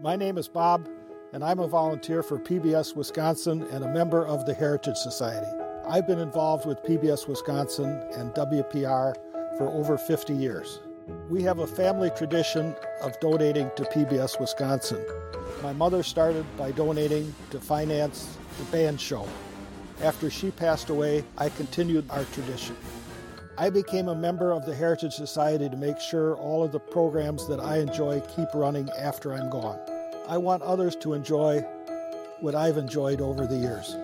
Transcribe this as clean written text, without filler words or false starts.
My name is Bob, and I'm a volunteer for PBS Wisconsin and a member of the Heritage Society. I've been involved with PBS Wisconsin and WPR for over 50 years. We have a family tradition of donating to PBS Wisconsin. My mother started by donating to finance the band show. After she passed away, I continued our tradition. I became a member of the Heritage Society to make sure all of the programs that I enjoy keep running after I'm gone. I want others to enjoy what I've enjoyed over the years.